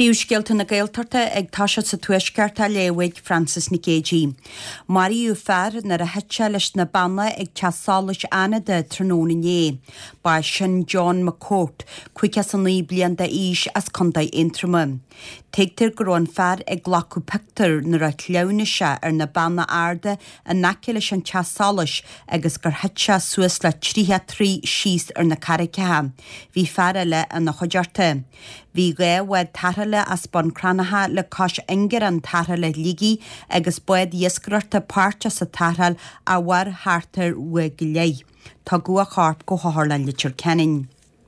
Príomhscéalta na Gaeltarta ag taise sa tuaiscearta léhaid Francis na Géidí. Maríú fear nar a heitse leis na banna ag teasális ana de tróna né. Ba sin John McCourt, cuice san ní blian de ís as condaid intrama. Teigtir go raibh fear ag ghlacu pictar nar a cleanna se ar na banna airde a naci leis an teasális agus gur heitse suas le 33 síos ar na caricethe. Bhí fear eile an na chuidearta. Bhí ghaibh tarthaile as bon cranatha le cos ingar an tarthaile ligi agus buid iascrarta páirte sa tarthail a bhar háartar uig lei. Tá gua charp go háthla litir cenin.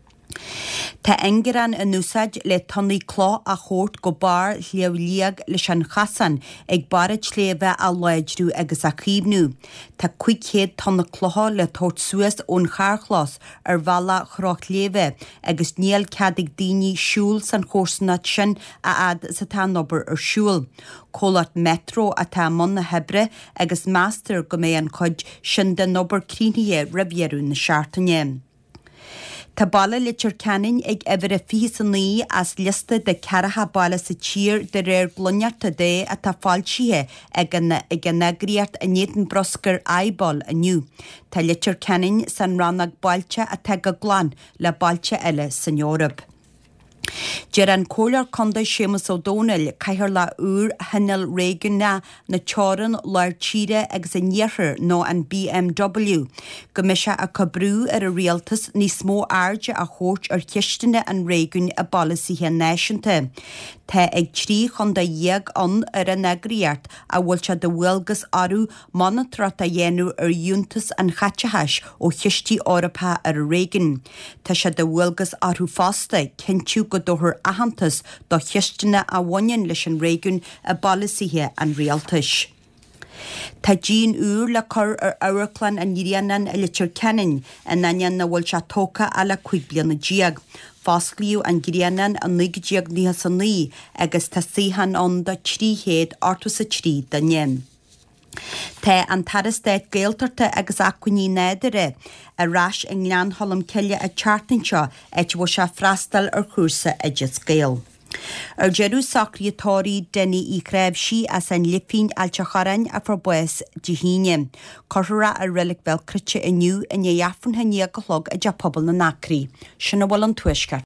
Tá ingeran in úsáid le tunnaí clá a chót go bar leabhliag leis an chasan ag barid sléibhe a leidrú agus a chríbnú. Tá 500 tunna clotha le tót suas ón charchlás ar bhela chrocht léibhe agus níl ceadig daoine siúil san chósanna sin a ad sa tá nobar ar siúil. Cólat metro a tá mna hebre agus master go mé an chuid sin de nobar crínihe rabhéarú na seaartaine. Tá balla litir ceannin ag ebre fi san ní as lista de cearatha balla sa tír de réir glunnearta dé a tá fáiltíthe ag an nagriart a néan broscar aibal aniu. Tá litir ceannin san rannag bailte a te go glan le bailte eile san Eorop. Deir an cólar conda Seamus O'Donnell caithir le úr hinil réigeanna na teoran leir tíre agus an níothar nó an BMW. Go mise a cobrú ar a rialtas ní smó airde a chót ar chiistine an réigean a balasíthe náisiúnta. Tá ag trí chunda dhéag an ar a nagriart a bhfuilte de bhfuilgus arú monitrat a dhéanú ar dúntas an chatetheis ó chiistí Eorpa ar a réigean. Tá sé de bhfuilgus arú fásta cinú go dóthir ahantas do chiistine a bhaineann leis an réigean a balasíthe an rialtais. Tá dín úr le cur ar Eorclan an Nírianan a litir ceannin a nanian na bhfuil se tóca a le 5 bliana díag. Fáscliú an Gríanan an 9 níos san ní agus tá síhan an do 300 ortu sa 3 danien. Tá an tarastéid Gaeltarta agus acuní néidere a rais in lean hollam ceile a chartanseo eit bhó se freastal ar chúrsa idir Gael. Ar jeú sacríatóirí denní í creibh sí as an lifín ailte charain a forbues de híine. Corthra a relic bel cryte iniu in éafran haní a golog a de pobl na nacrí. Sinna bhil an tuisceart.